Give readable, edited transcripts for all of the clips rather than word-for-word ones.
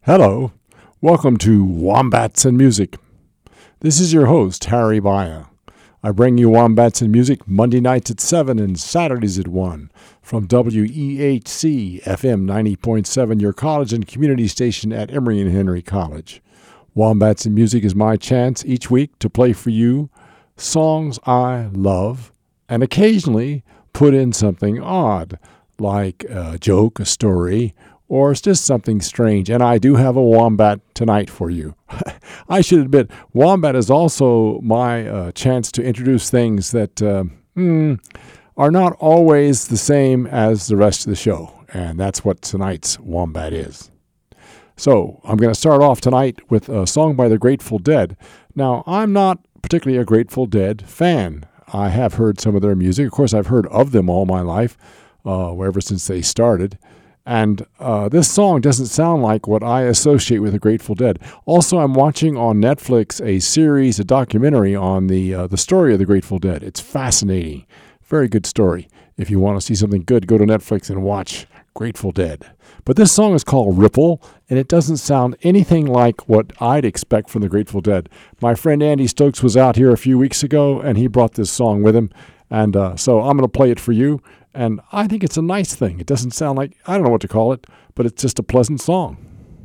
Hello, welcome to Wombats and Music. This is your host, Harry Baya. I bring you Wombats and Music Monday nights at 7 and Saturdays at 1 from WEHC FM 90.7, your college and community station at Emory and Henry College. Wombats and Music is my chance each week to play for you songs I love and occasionally put in something odd, like a joke, a story, or it's just something strange. And I do have a wombat tonight for you. I should admit, wombat is also my chance to introduce things that are not always the same as the rest of the show. And that's what tonight's wombat is. So I'm going to start off tonight with a song by the Grateful Dead. Now, I'm not particularly a Grateful Dead fan. I have heard some of their music. Of course, I've heard of them all my life, ever since they started. And this song doesn't sound like what I associate with the Grateful Dead. Also, I'm watching on Netflix a documentary on the story of the Grateful Dead. It's fascinating. Very good story. If you want to see something good, go to Netflix and watch Grateful Dead. But this song is called Ripple, and it doesn't sound anything like what I'd expect from the Grateful Dead. My friend Andy Stokes was out here a few weeks ago, and he brought this song with him. And so I'm going to play it for you. And I think it's a nice thing. It doesn't sound like, I don't know what to call it, but it's just a pleasant song.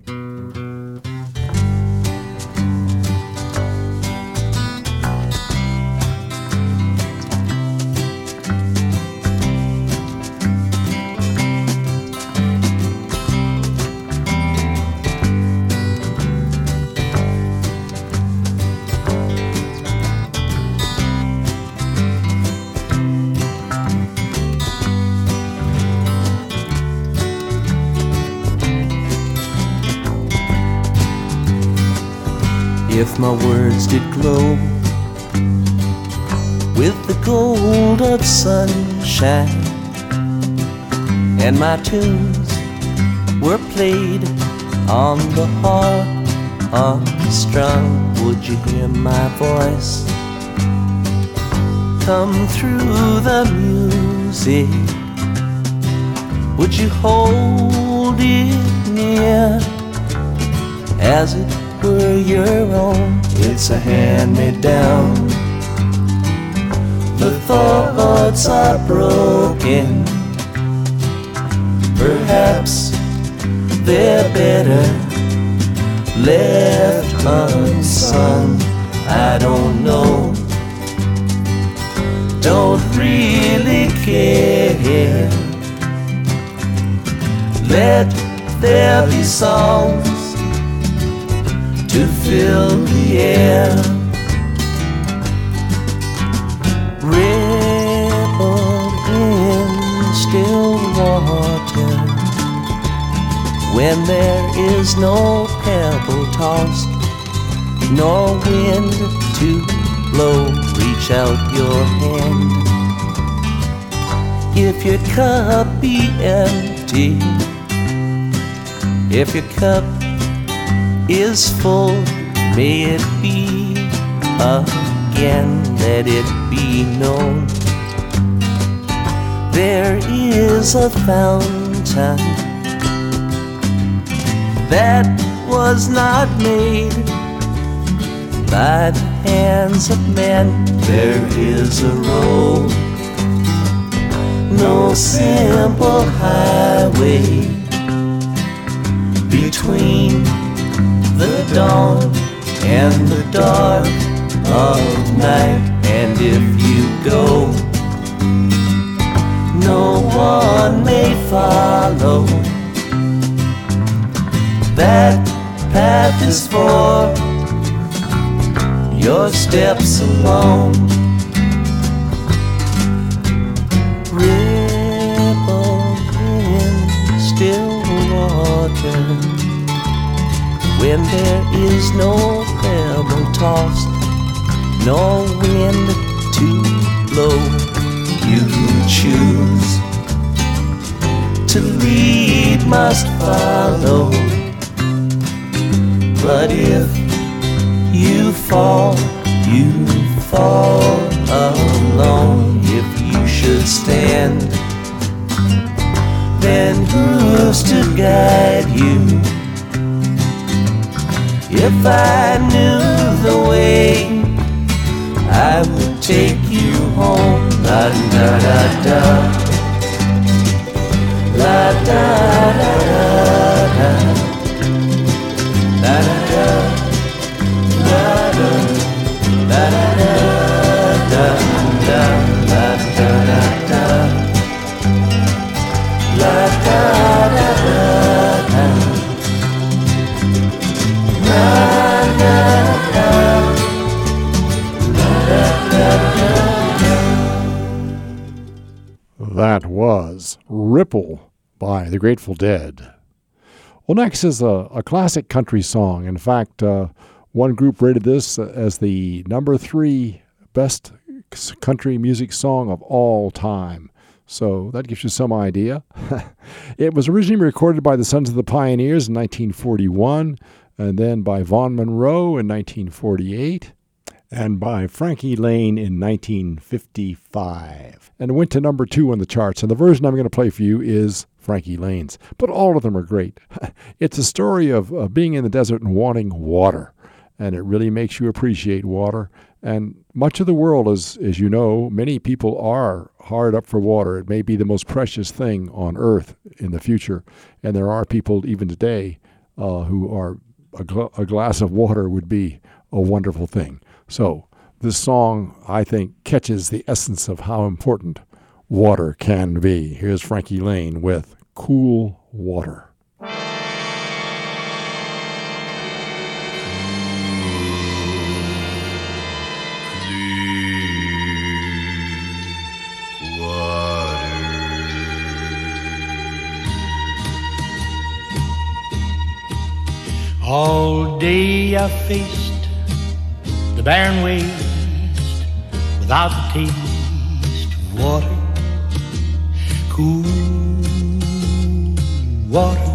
If my words did glow with the gold of sunshine, and my tunes were played on the harp unstrung, would you hear my voice come through the music? Would you hold it near as it were your own? It's a hand-me-down. The thoughts are broken. Perhaps they're better left unsung. I don't know. Don't really care. Let there be songs to fill the air. Ripple in still water when there is no pebble tossed, nor wind to blow. Reach out your hand. If your cup be empty, if your cup is full, may it be again, let it be known. There is a fountain that was not made by the hands of men. There is a road, no simple highway between the dawn and the dark of night. And if you go, no one may follow. That path is for your steps alone. Ripple in still water when there is no pebble tossed, no wind to blow. You choose to lead, must follow. But if you fall alone. If you should stand, then who's to guide you If I knew the way, I would take you home. La da da da, la da da da, la da da, la da, la da da da, la da da da, la da da da. That was Ripple by the Grateful Dead. Well, next is a classic country song. In fact, one group rated this as the number 3 best country music song of all time. So that gives you some idea. It was originally recorded by the Sons of the Pioneers in 1941, and then by Vaughn Monroe in 1948, and by Frankie Laine in 1955. And it went to number 2 on the charts. And the version I'm going to play for you is Frankie Laine's. But all of them are great. It's a story of being in the desert and wanting water. And it really makes you appreciate water. And much of the world, as you know, many people are hard up for water. It may be the most precious thing on earth in the future. And there are people even today who are a glass of water would be a wonderful thing. So this song, I think, catches the essence of how important water can be. Here's Frankie Laine with Cool Water. All day I faced the barren waste without the taste of water, cool water,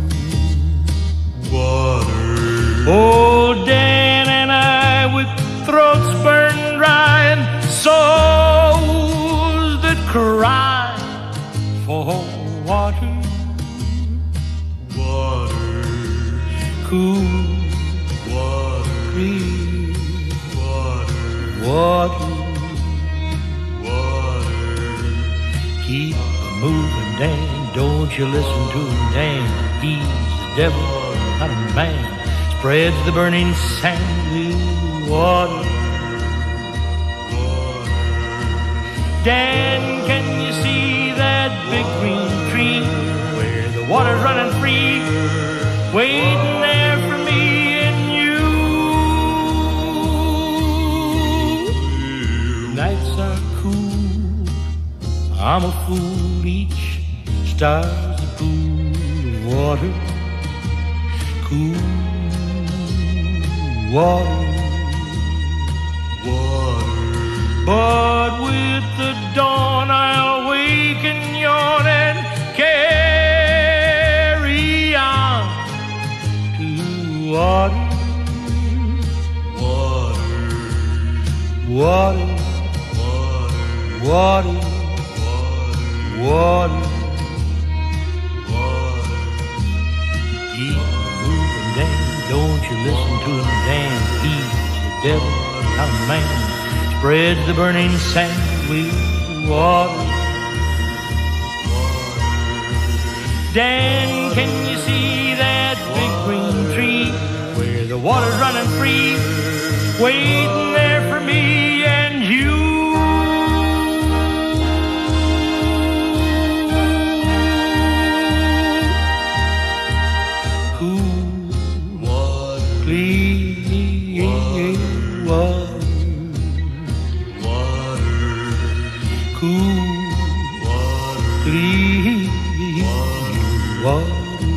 water. Oh, Dan and I with throats burned dry and souls that cry for water. Cool water, clean water, water, water. Keep moving, Dan. Don't you listen to him, Dan. He's the devil, not a man. Spreads the burning sand with water, water. Dan, can you see that big green tree where the water's running free, waiting there for me and you? Nights are cool, I'm a fool, each star's a pool of water, cool water, water. But with the dawn I'll wake and yawn and carry on to water, water, water, water, water, water. Keep moving, Dan. Don't you listen to him, Dan. He's the devil, not a man. Spreads the burning sand with water. Dan, can you see that big green tree where the water's running free, waiting there for me and you? Cool water, clean water, water, cool water, clean water.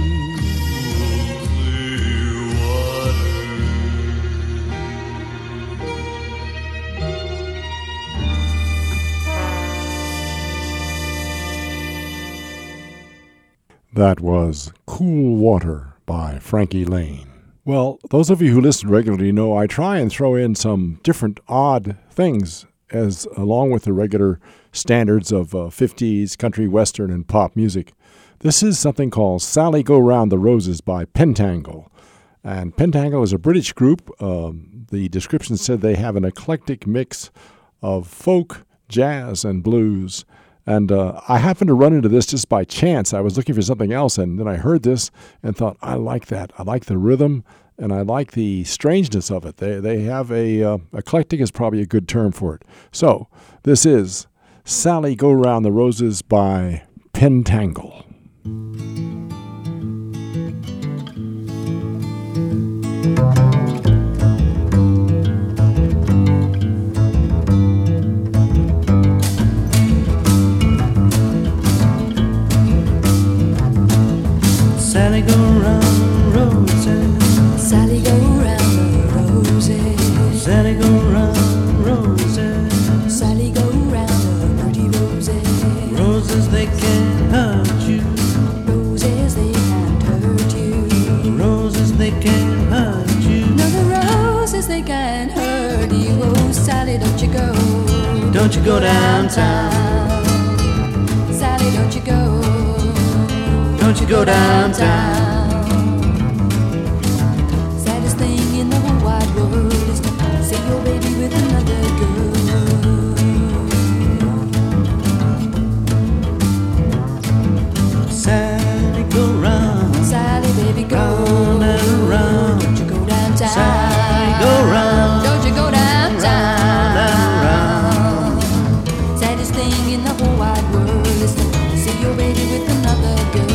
That was Cool Water by Frankie Laine. Well, those of you who listen regularly know I try and throw in some different odd things as along with the regular standards of 50s, country, western, and pop music. This is something called Sally Go Round the Roses by Pentangle. And Pentangle is a British group. The description said they have an eclectic mix of folk, jazz, and blues. And I happened to run into this just by chance. I was looking for something else, and then I heard this and thought, I like that. I like the rhythm, and I like the strangeness of it. They have eclectic is probably a good term for it. So this is Sally Go Round the Roses by Pentangle. Sally go round the roses. Sally go round the roses. Sally go round the roses. Sally go round the pretty roses. Roses they can't hurt you. Roses they can't hurt you. Roses they can't hurt you. No, the roses they can't hurt you. Oh, Sally, don't you go. Don't you go downtown. Sally, don't you go. Don't you go downtown. Saddest thing in the whole wide world is to see your baby with another girl. Sally, go round. Sally, baby, go round and round. Don't you go downtown. Sally, go round. Don't you go downtown. Round and round. Saddest thing in the whole wide world is to see your baby with another girl.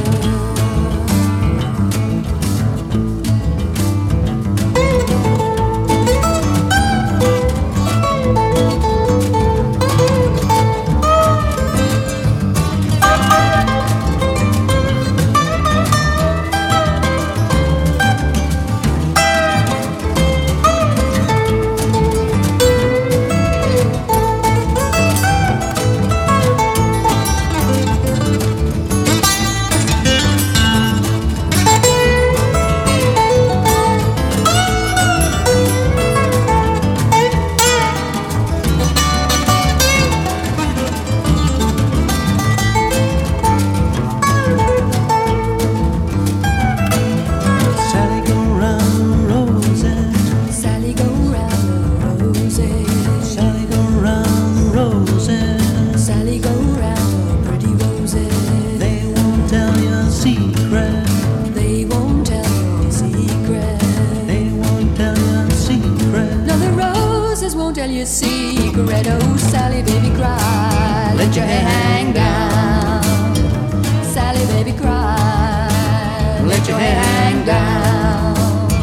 Secret, oh Sally, baby, cry. Let your hair hang down. Sally, baby, cry. Let your hair hang down.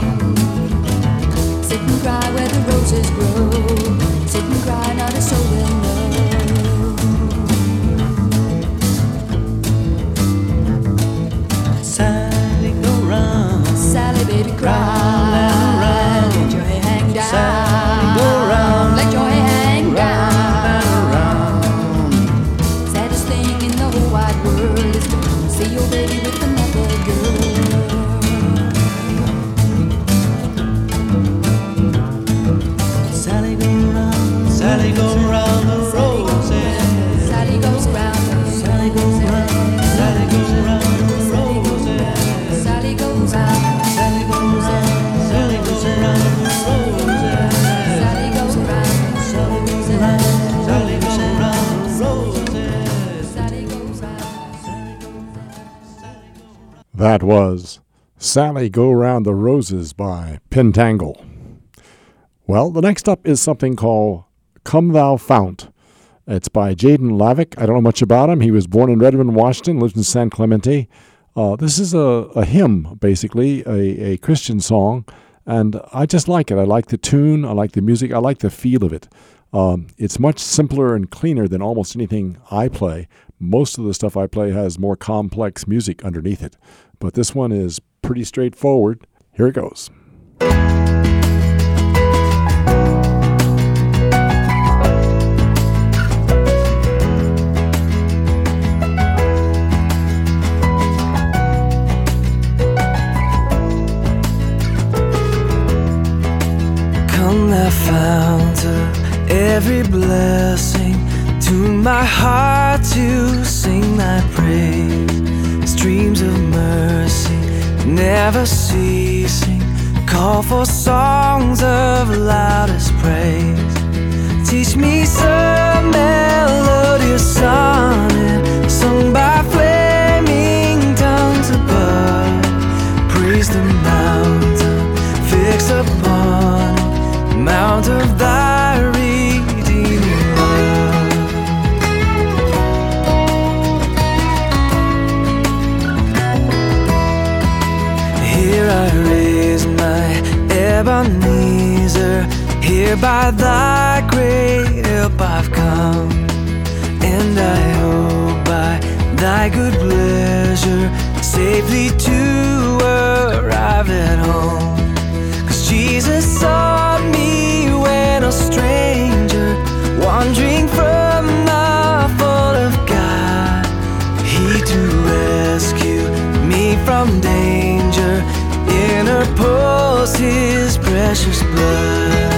Sit and cry where the roses grow. Sit and cry, not a soul will know. Sally, go round. Sally, baby, cry. Round. Let your hair hang down. Sally, go round. Let your hair hang down. Saddest thing in the whole wide world is to see your baby with another girl. Sally go round. Sally go round the roses. Sally goes round. Sally goes round. Sally goes round the roses. Sally goes round. Sally goes round. Sally goes round the roses. Sally goes round. Sally goes round. Sally goes round the roses. Sally goes round. That was Sally Go Round the Roses by Pentangle. Well, the next up is something called Come Thou Fount. It's by Jaden Lavick. I don't know much about him. He was born in Redmond, Washington, lives in San Clemente. This is a hymn, basically, a Christian song, and I just like it. I like the tune, I like the music, I like the feel of it. It's much simpler and cleaner than almost anything I play. Most of the stuff I play has more complex music underneath it, but this one is pretty straightforward. Here it goes. Come thou fount of every blessing, tune my heart to sing thy praise. Streams of mercy never ceasing, all for songs of loudest praise. Teach me some melodious sonnet sung by flaming tongues above. Praise the mountain, fix upon it, mount of thy redeeming love. Here I raise my Ebenezer, here by thy great help I've come, and I hope by thy good pleasure safely to arrive at home. 'Cause Jesus sought me when a stranger, wandering from the fold of God. He to rescue me from danger interposed his precious blood.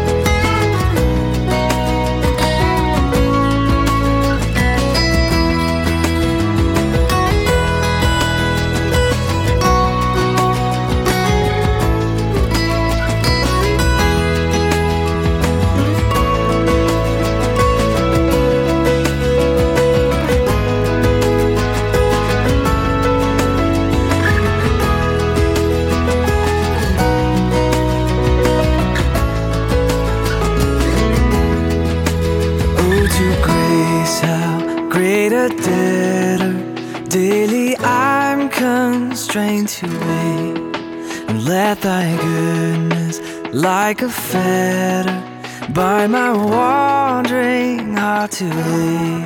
Debtor, daily I'm constrained to wait, and let thy goodness like a fetter bind my wandering heart to thee.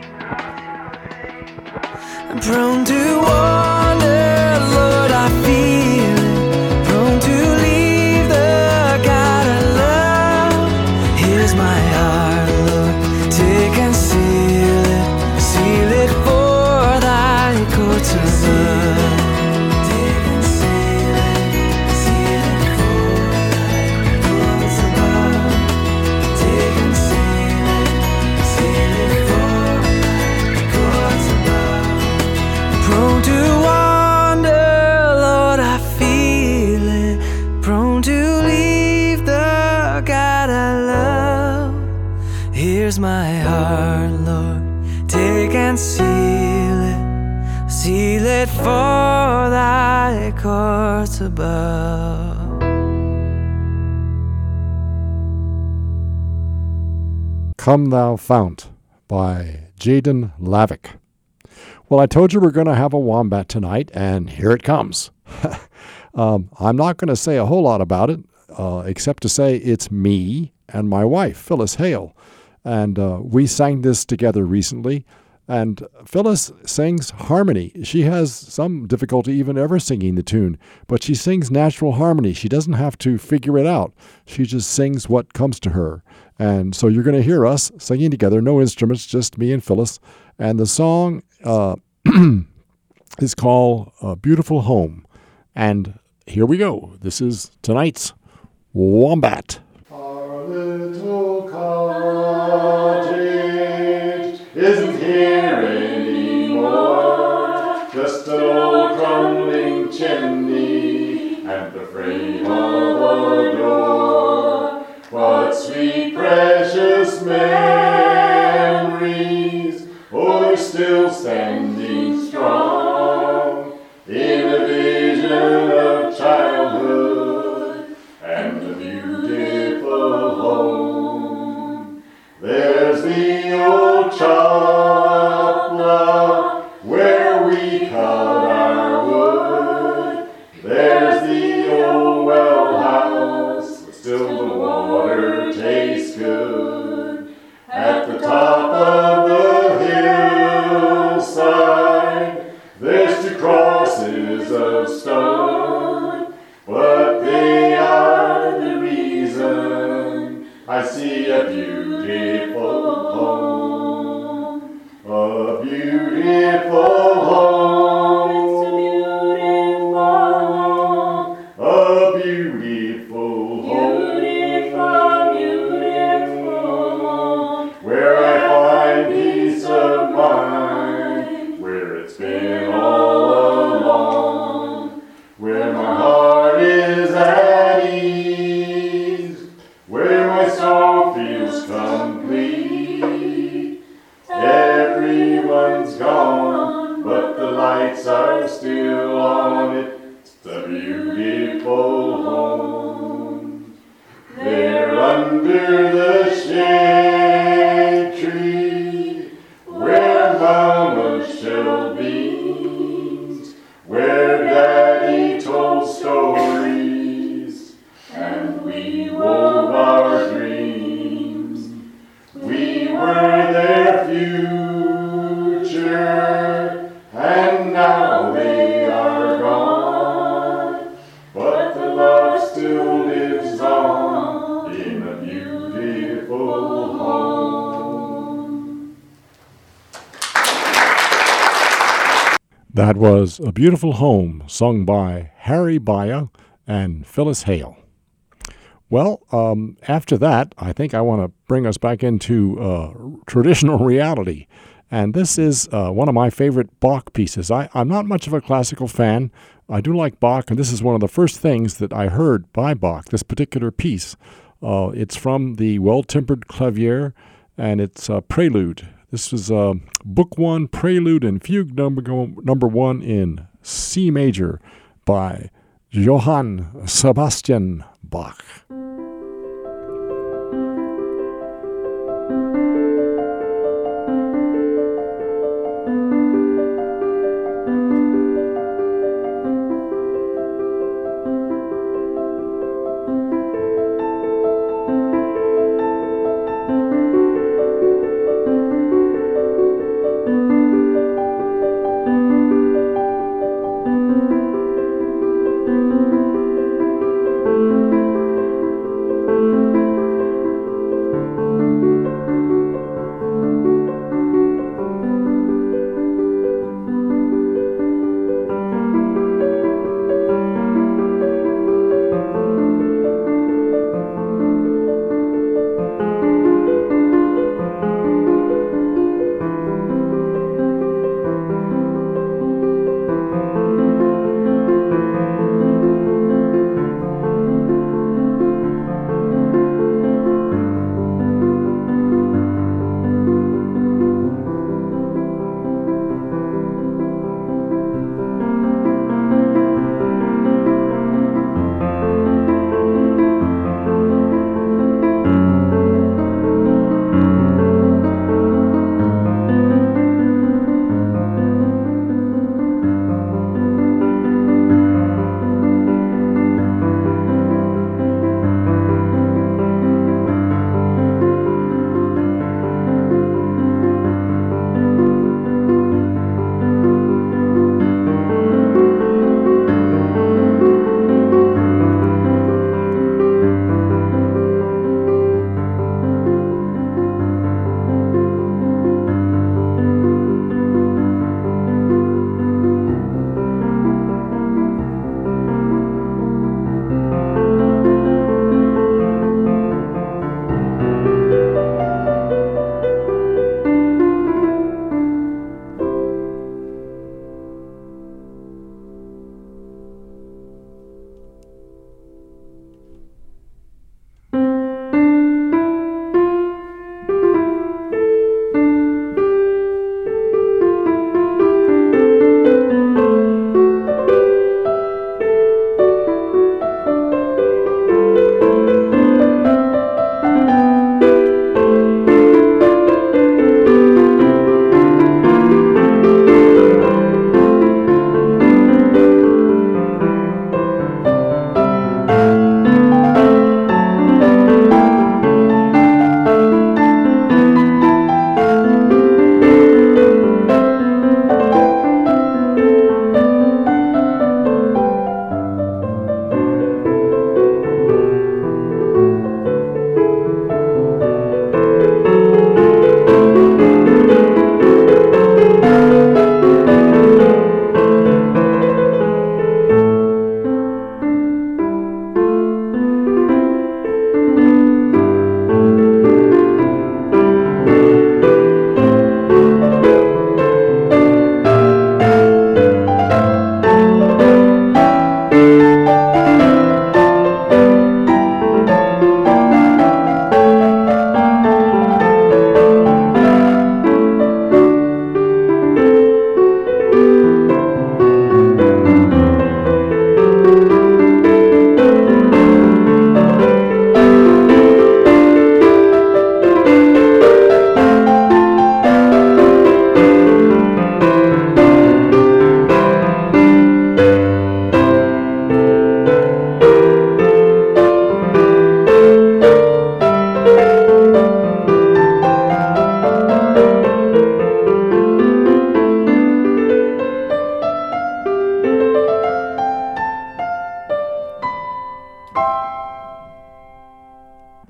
I'm prone to wander, Lord, I feel it, prone to leave the God I love. Here's my heart, Lord, take and seal it for thy courts above. Take and seal it for thy courts above. Take and seal it for thy courts above. Prone to wander, Lord, I feel it, prone to leave the God I love. Here's my heart, Lord, take and seal it for thy courts above. Come Thou Fount by Jaden Lavick. Well, I told you we're going to have a wombat tonight, and here it comes. I'm not going to say a whole lot about it, except to say it's me and my wife, Phyllis Hale. And we sang this together recently. And Phyllis sings harmony. She has some difficulty even ever singing the tune, but she sings natural harmony. She doesn't have to figure it out. She just sings what comes to her. And so you're going to hear us singing together, no instruments, just me and Phyllis. And the song is called Beautiful Home. And here we go. This is tonight's Wombat. Our little cottage isn't here anymore, just an old crumbling chimney and the frame of a door. What sweet precious memories are still standing strong in a vision of childhood and a beautiful home. There's the old chop block where we cut our wood. There's the old well house, but still the water tastes good. At the top of the hillside, there's two crosses of stone, but they are the reason I see a beautiful home. A beautiful home. It's a beautiful home. A beautiful home. Beautiful. Where I find peace of mind, where it's been all along, where my heart is at beautiful home. There under the shade tree, where Mama's shell beams, where Daddy told stories, and we wove our dreams. We were their future, and now they are gone. But the love still lives on in a beautiful home. That was A Beautiful Home, sung by Harry Baya and Phyllis Hale. Well, after that, I think I want to bring us back into traditional reality. And this is one of my favorite Bach pieces. I'm not much of a classical fan. I do like Bach, and this is one of the first things that I heard by Bach, this particular piece. It's from the Well-Tempered Clavier, and it's a prelude. This is Book 1, Prelude and Fugue number 1 in C major by Johann Sebastian Bach.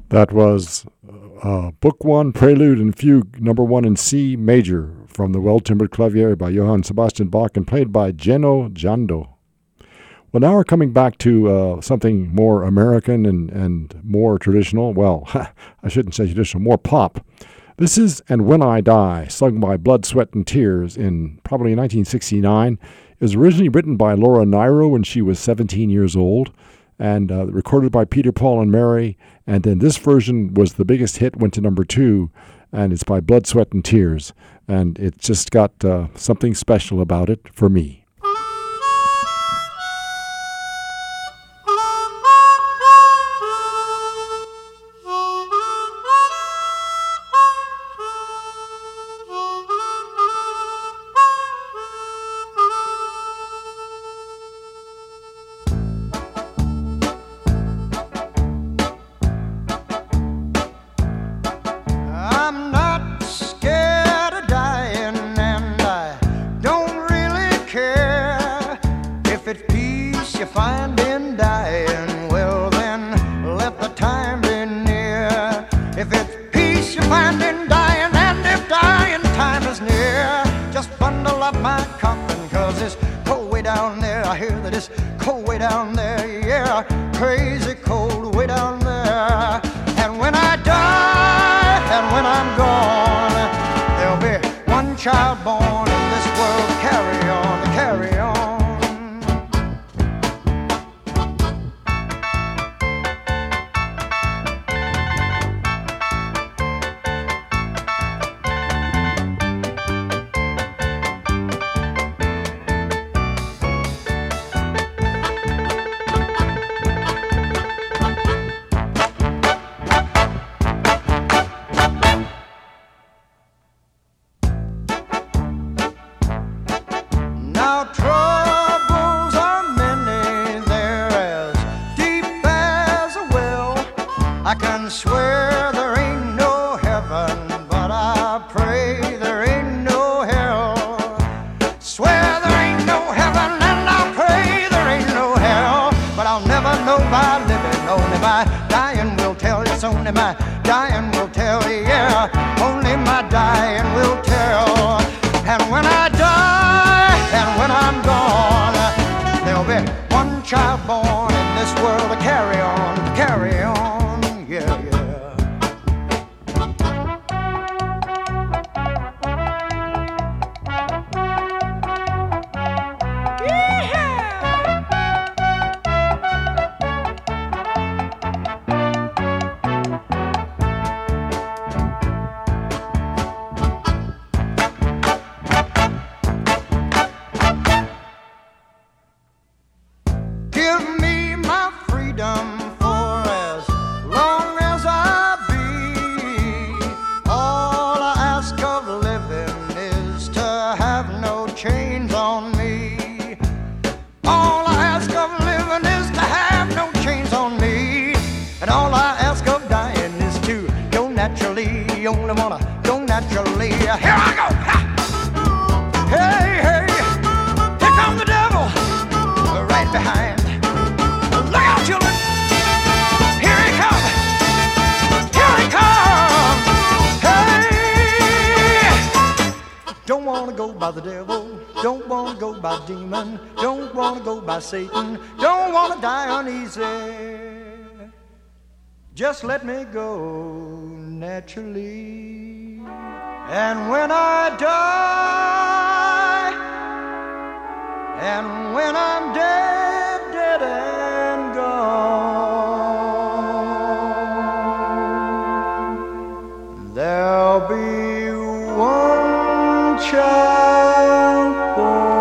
That was Book 1, Prelude and Fugue, number 1 in C major, from the Well-Timbered Clavier by Johann Sebastian Bach and played by Geno Jando. Well, now we're coming back to something more American and more traditional. Well, I shouldn't say traditional, more pop. This is And When I Die, sung by Blood, Sweat, and Tears in probably 1969. It was originally written by Laura Nyro when she was 17 years old, and recorded by Peter, Paul, and Mary. And then this version was the biggest hit, went to number 2, and it's by Blood, Sweat, and Tears. And it's just got something special about it for me. Satan, don't want to die uneasy. Just let me go naturally. And when I die, and when I'm dead, dead and gone, there'll be one child born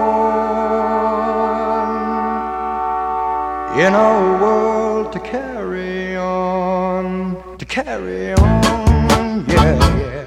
in a world to carry on, yeah, yeah.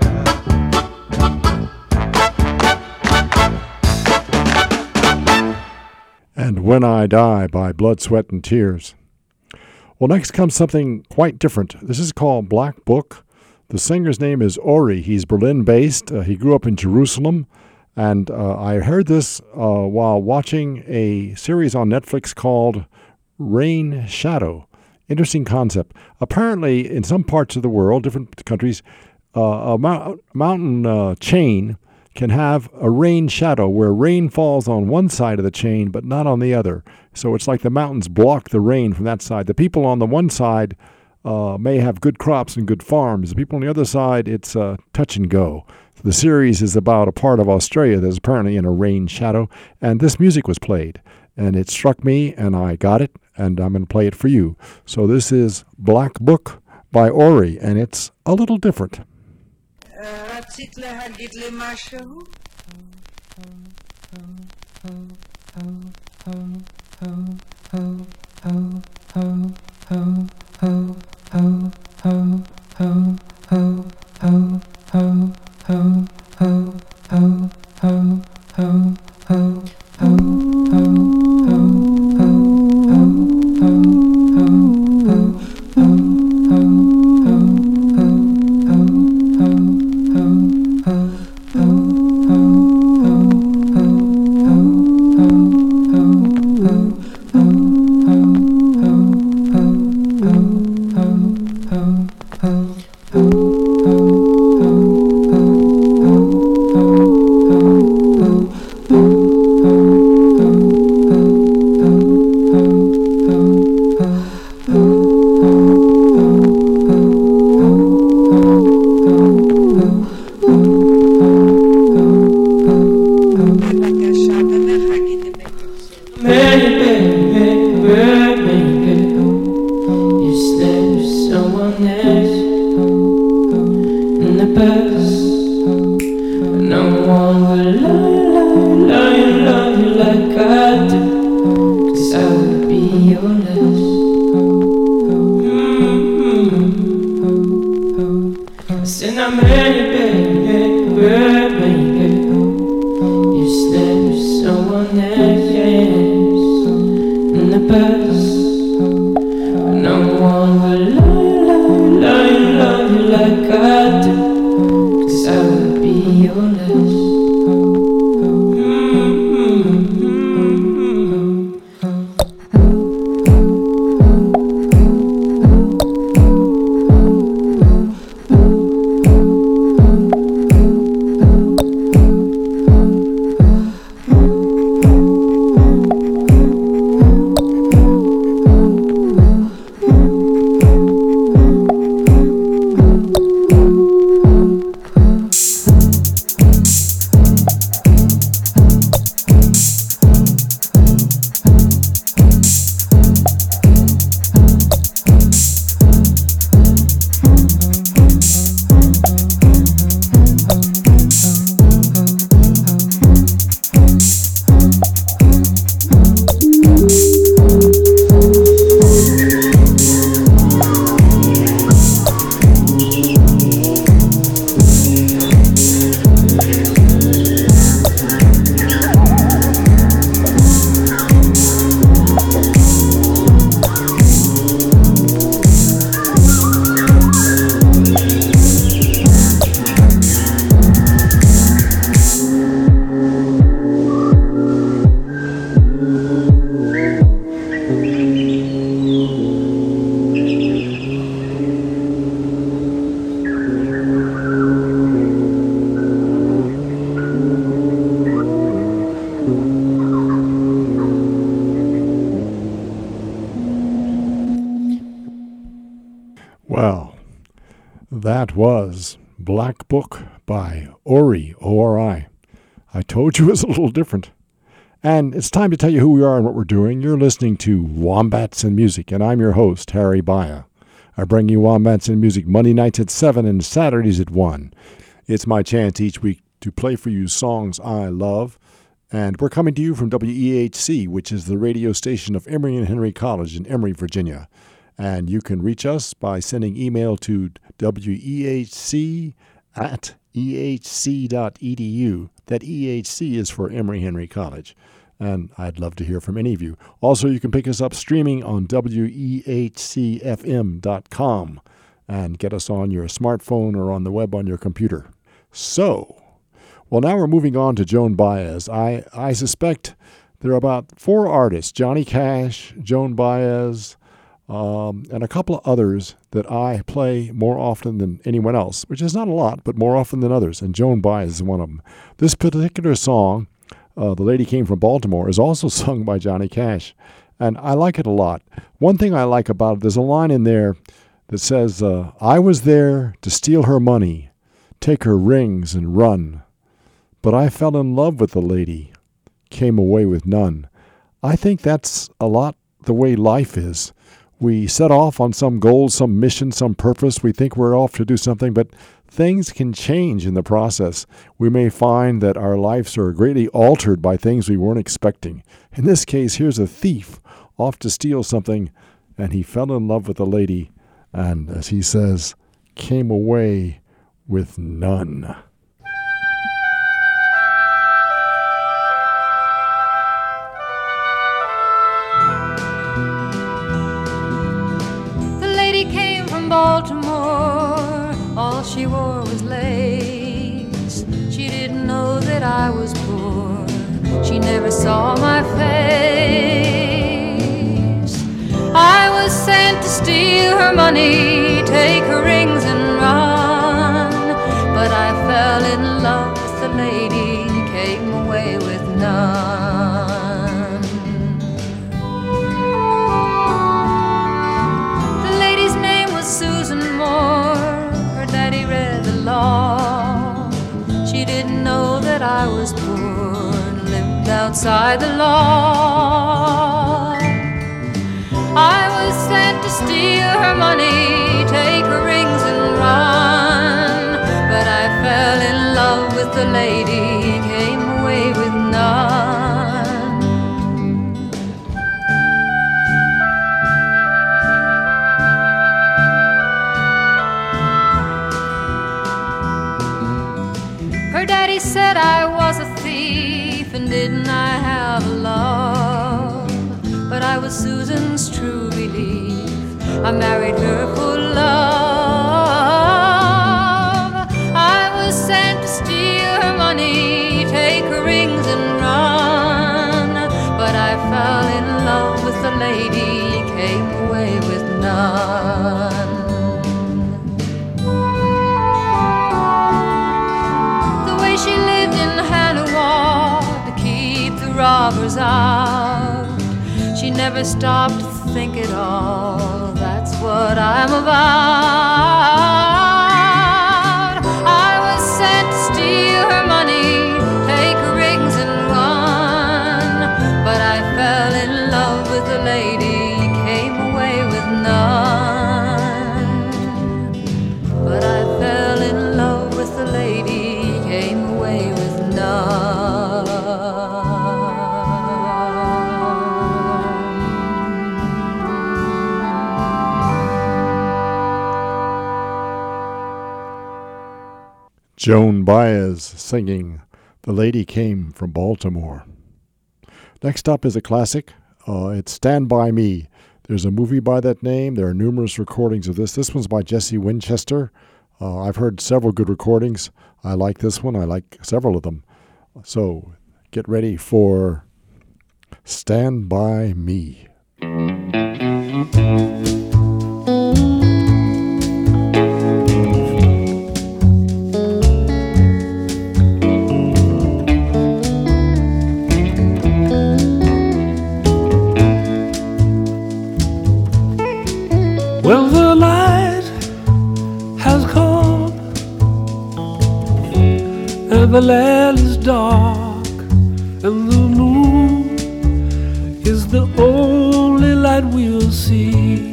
And When I Die by Blood, Sweat, and Tears. Well, next comes something quite different. This is called Black Book. The singer's name is Ori. He's Berlin-based. He grew up in Jerusalem. And I heard this while watching a series on Netflix called Rain Shadow. Interesting concept. Apparently, in some parts of the world, different countries, a mountain chain can have a rain shadow where rain falls on one side of the chain but not on the other. So it's like the mountains block the rain from that side. The people on the one side may have good crops and good farms. The people on the other side, it's touch and go. The series is about a part of Australia that is apparently in a rain shadow, and this music was played. And it struck me, and I got it, and I'm going to play it for you. So this is Black Book by Ori, and it's a little different. רצית להגיד לי משהו? Well, that was Black Book by Ori, O-R-I. I told you it was a little different. And it's time to tell you who we are and what we're doing. You're listening to Wombats and Music, and I'm your host, Harry Baya. I bring you Wombats and Music Monday nights at 7 and Saturdays at 1. It's my chance each week to play for you songs I love. And we're coming to you from WEHC, which is the radio station of Emory and Henry College in Emory, Virginia. And you can reach us by sending email to wehc@ehc.edu. That EHC is for Emory Henry College. And I'd love to hear from any of you. Also, you can pick us up streaming on wehcfm.com and get us on your smartphone or on the web on your computer. So, well, now we're moving on to Joan Baez. I suspect there are about 4 artists, Johnny Cash, Joan Baez, and a couple of others that I play more often than anyone else, which is not a lot, but more often than others, and Joan Baez is one of them. This particular song, The Lady Came from Baltimore, is also sung by Johnny Cash, and I like it a lot. One thing I like about it, there's a line in there that says, I was there to steal her money, take her rings and run, but I fell in love with the lady, came away with none. I think that's a lot the way life is. We set off on some goal, some mission, some purpose. We think we're off to do something, but things can change in the process. We may find that our lives are greatly altered by things we weren't expecting. In this case, here's a thief off to steal something, and he fell in love with a lady, and as he says, came away with none. Baltimore, all she wore was lace. She didn't know that I was poor. She never saw my face. I was sent to steal her money, take her rings and run. But I fell in love with the lady, came away with none. Her daddy read the law. She didn't know that I was poor and lived outside the law. I was sent to steal her money, take her rings and run. But I fell in love with the lady, came away with none. Her daddy said I was a thief, and didn't I have a love? But I was Susan's true belief, I married her for love. I was sent to steal her money, take her rings and run. But I fell in love with the lady, came away with none. She lived in Hanawa to keep the robbers out. She never stopped to think at all, that's what I'm about. I was sent to steal her money, take her rings and run. But I fell in love with the lady, came away with none. But I fell in love with the lady, came away with none. Joan Baez singing The Lady Came from Baltimore. Next up is a classic. It's Stand By Me. There's a movie by that name. There are numerous recordings of this. This one's by Jesse Winchester. I've heard several good recordings. I like this one. I like several of them. So get ready for Stand By Me. Well, the light has come and the land is dark, and the moon is the only light we'll see.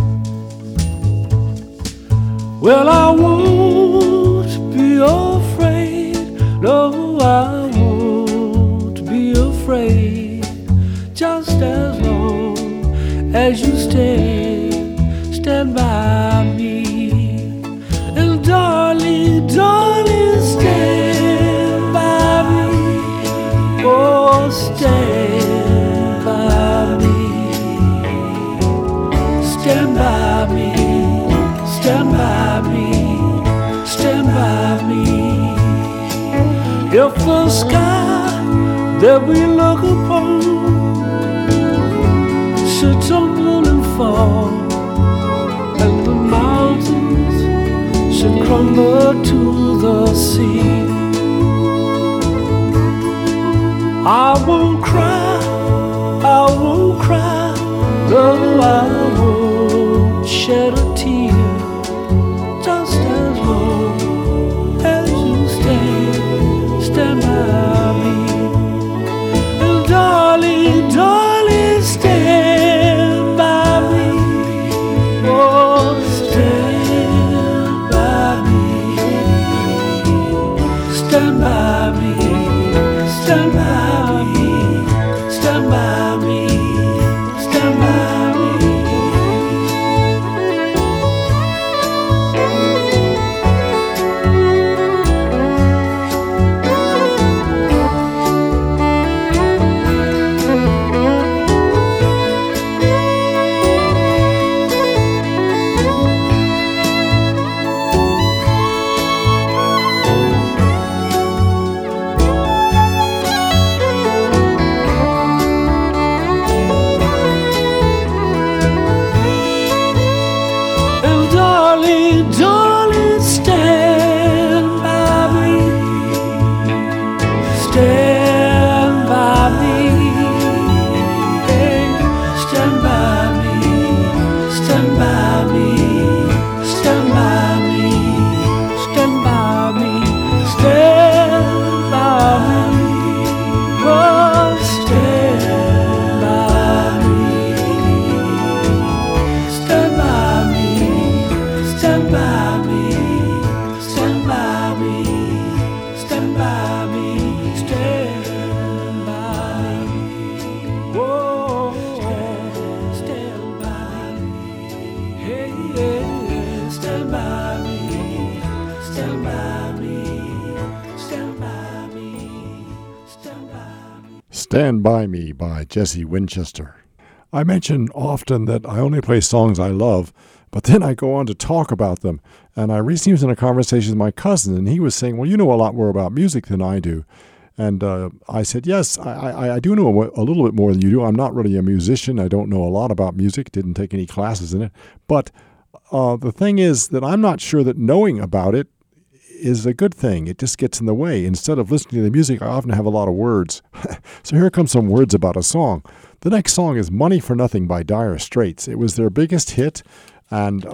Well, I won't be afraid, no, I won't be afraid, just as long as you stand by me. And darling, darling, stand by me. Oh, stand by me. Stand by me. Stand by me. Stand by me. If the sky that we look upon should tumble and fall, the sea. I won't cry, I won't cry, no, I won't shed a tear, just as long as you stand by me. And darling, darling, stand by me. Oh, stand by me. Stand by me. Stand by me. Stand by me. Stand by me. Darling, stand by me. Stand by me. Hey, stand by me. Stand by me. Stand by me. Stand by me. Stand by me. Oh, stand by me. Stand by me. Stand by me, stand by me, stand by me, stand by me. Whoa, stand by me. Hey, yeah, stand by me, stand by me, stand by me, stand by me. Stand By Me by Jesse Winchester. I mention often that I only play songs I love, but then I go on to talk about them. And I recently was in a conversation with my cousin, and he was saying, well, you know a lot more about music than I do. And I said, yes, I do know a little bit more than you do. I'm not really a musician. I don't know a lot about music, didn't take any classes in it. But the thing is that I'm not sure that knowing about it is a good thing. It just gets in the way. Instead of listening to the music, I often have a lot of words. So here come some words about a song. The next song is Money for Nothing by Dire Straits. It was their biggest hit. And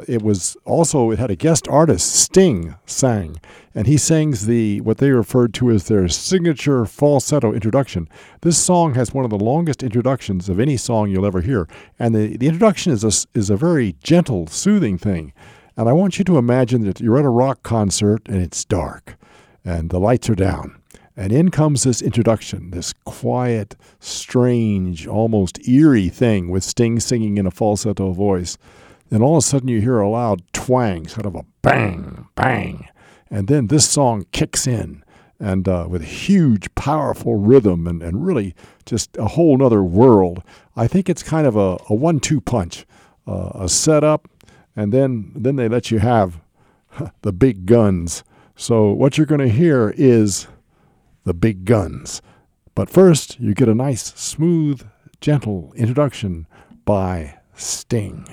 it had a guest artist, Sting, sang. And he sings what they referred to as their signature falsetto introduction. This song has one of the longest introductions of any song you'll ever hear. And the introduction is a very gentle, soothing thing. And I want you to imagine that you're at a rock concert and it's dark and the lights are down. And in comes this introduction, this quiet, strange, almost eerie thing with Sting singing in a falsetto voice. Then all of a sudden you hear a loud twang, sort of a bang, bang. And then this song kicks in, and with a huge, powerful rhythm and really just a whole nother world. I think it's kind of a 1-2 punch, a setup, and then they let you have the big guns. So what you're going to hear is the big guns. But first, you get a nice, smooth, gentle introduction by Sting.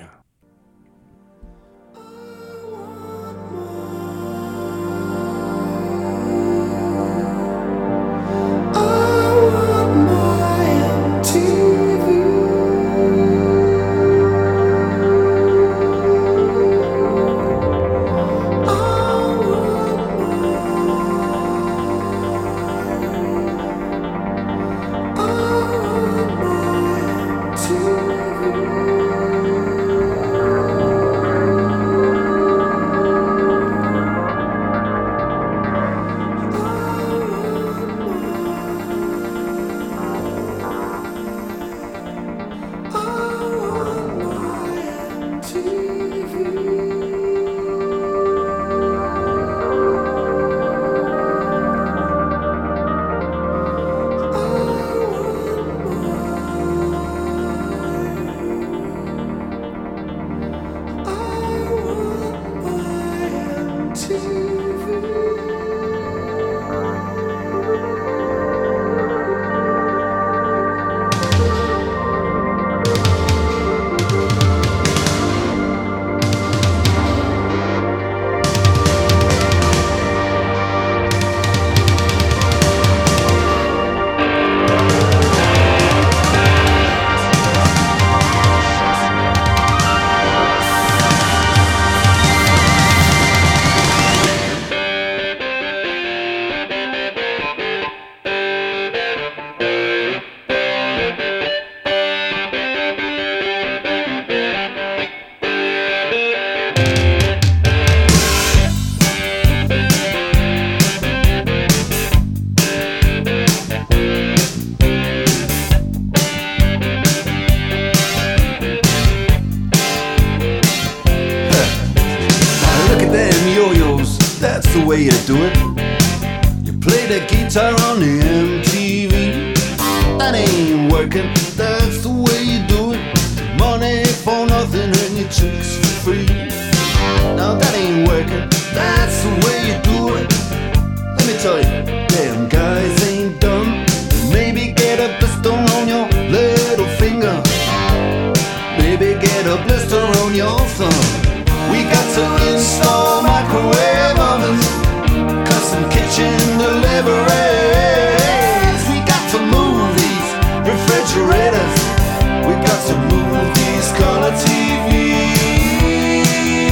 way you do it. You play the guitar on the MTV. That ain't working, that's the way you do it. Money for nothing and your chicks for free. Now that ain't working, that's the way you do it. Let me tell you, damn guys ain't dumb. Maybe get a blister on your little finger. Maybe get a blister on your thumb. We got to install microwave ovens, custom kitchen deliveries. We got to move these refrigerators. We got to move these color TVs.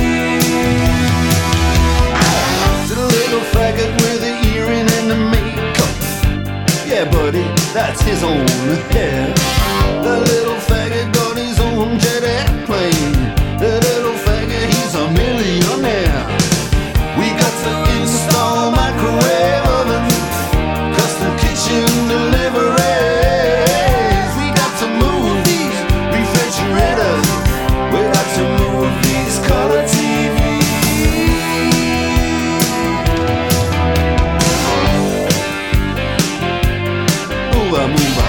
To the little faggot with the earring and the makeup. Yeah, buddy, that's his own hair. The little faggot got his own jet airplane. The little faggot, he's a millionaire. We got to install microwave ovens, custom kitchen deliveries. We got to move these refrigerators. We got to move these color TVs. Move on, move on.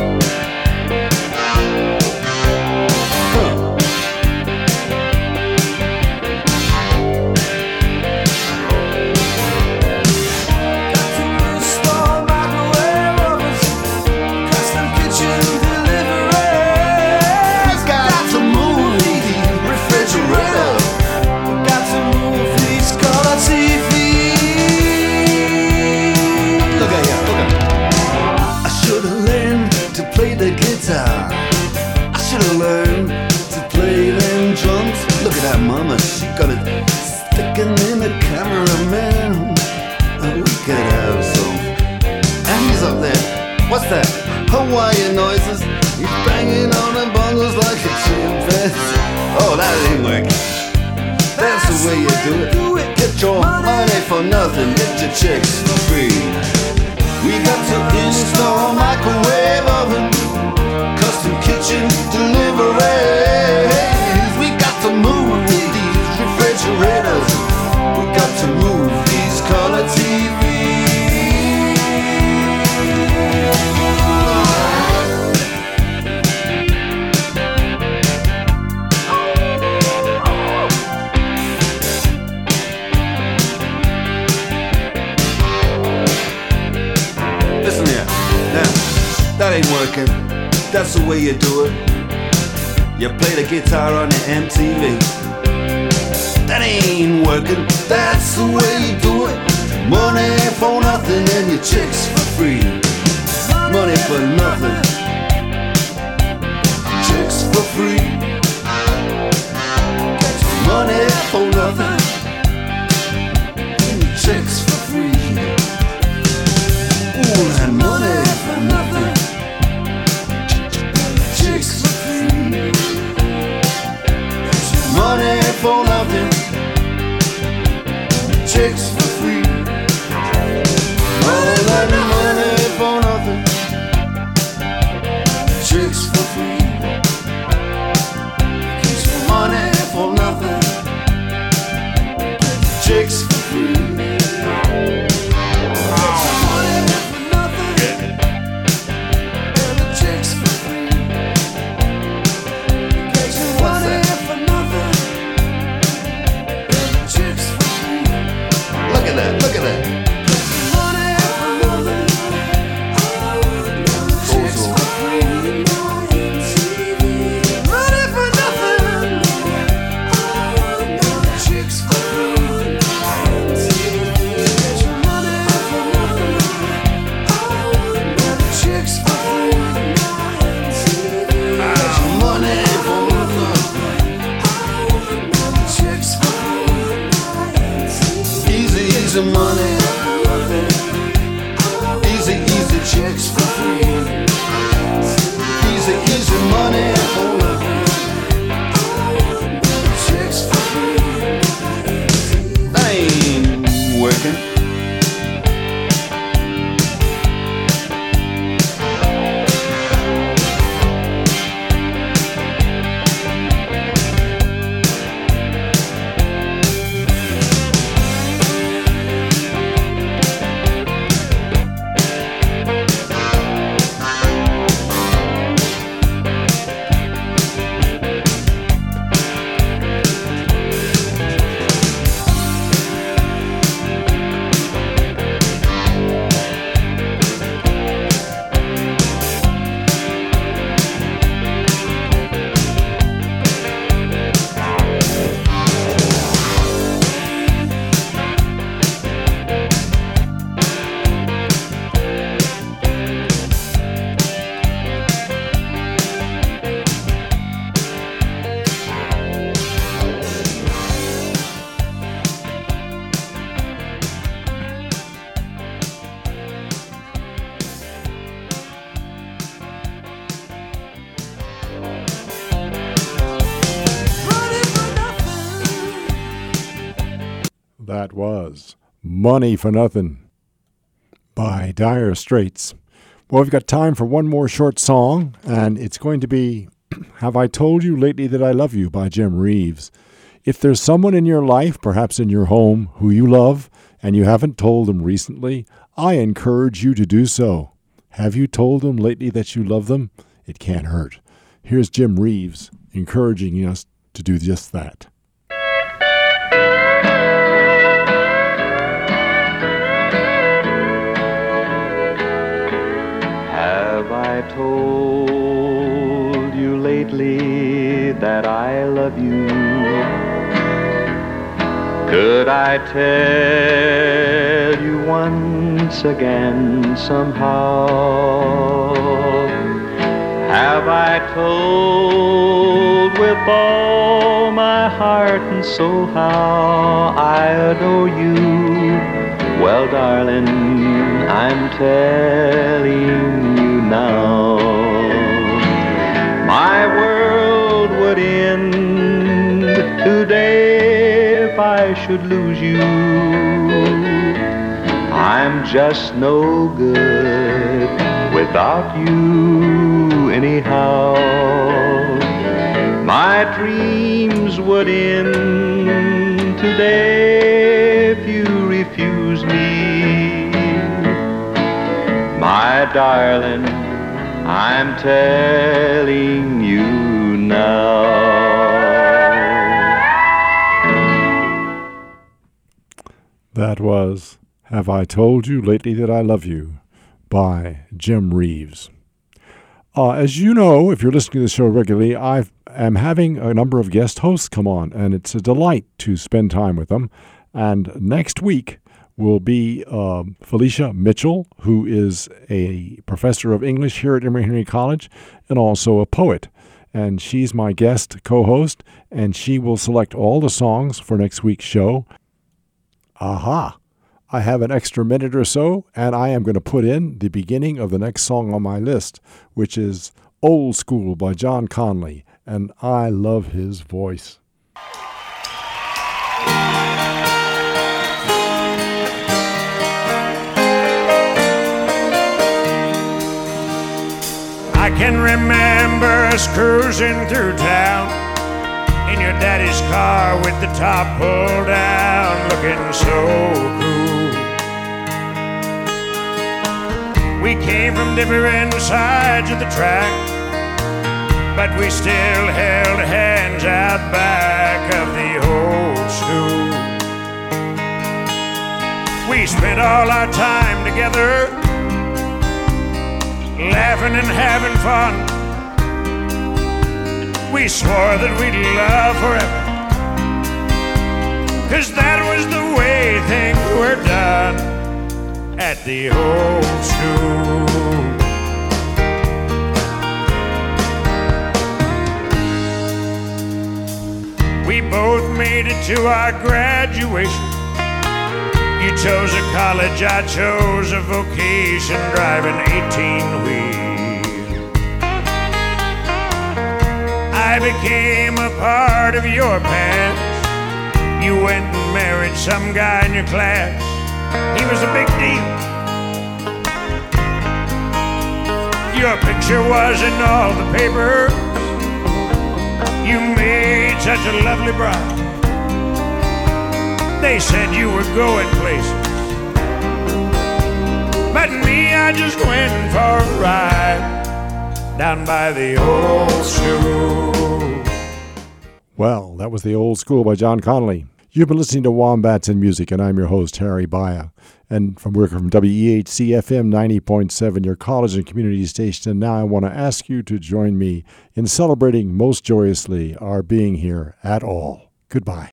I should've learned to play them drums. Look at that mama, she got it sticking in the cameraman. We could have some. And he's up there. What's that? Hawaiian noises. He's banging on the bongos like a chimpanzee. Oh, that ain't working. That's the way you do it. Get your money for nothing, get your chicks for free. We got to install microwave oven, custom kitchen deliveries. We got to move these refrigerators. We got to move these color TVs. Listen here, now, that ain't working. That's the way you do it. You play the guitar on the MTV. That ain't working. That's the way you do it. Money for nothing and your chicks for free. Money for nothing, chicks for free. Money for nothing, chicks for free. Ooh, and money for nothing, chicks for free. Money for nothing, chicks for free. All that money for nothing, chicks for free. Money for nothing, chicks for free. Look at that. Easy money, easy chicks for free. Easy money for nothing, chicks for free. That ain't working. That was Money for Nothing by Dire Straits. Well, we've got time for one more short song, and it's going to be Have I Told You Lately That I Love You by Jim Reeves. If there's someone in your life, perhaps in your home, who you love, and you haven't told them recently, I encourage you to do so. Have you told them lately that you love them? It can't hurt. Here's Jim Reeves encouraging us to do just that. Have I told you lately that I love you? Could I tell you once again somehow? Have I told with all my heart and soul how I adore you? Well, darling, I'm telling you now. My world would end today if I should lose you. I'm just no good without you anyhow. My dreams would end today if you refuse me. My darling, I'm telling you now. That was Have I Told You Lately That I Love You by Jim Reeves. As you know, if you're listening to the show regularly, I am having a number of guest hosts come on, and it's a delight to spend time with them. And next week will be Felicia Mitchell, who is a professor of English here at Emory Henry College and also a poet. And she's my guest co-host, and she will select all the songs for next week's show. Aha! I have an extra minute or so, and I am going to put in the beginning of the next song on my list, which is Old School by John Conlee, and I love his voice. I can remember us cruising through town in your daddy's car with the top pulled down, looking so cool. We came from different sides of the track, but we still held hands out back of the old school. We spent all our time together, laughing and having fun. We swore that we'd love forever, 'cause that was the way things were done at the old school. We both made it to our graduation. You chose a college, I chose a vocation, driving 18-wheel. I became a part of your past. You went and married some guy in your class. He was a big deal. Your picture was in all the papers. You made such a lovely bride. They said you were going places, but me, I just went for a ride down by the old school. Well, that was The Old School by John Conlee. You've been listening to Wombats and Music, and I'm your host, Harry Baya. And from WEHC FM 90.7, your college and community station. And now I want to ask you to join me in celebrating most joyously our being here at all. Goodbye.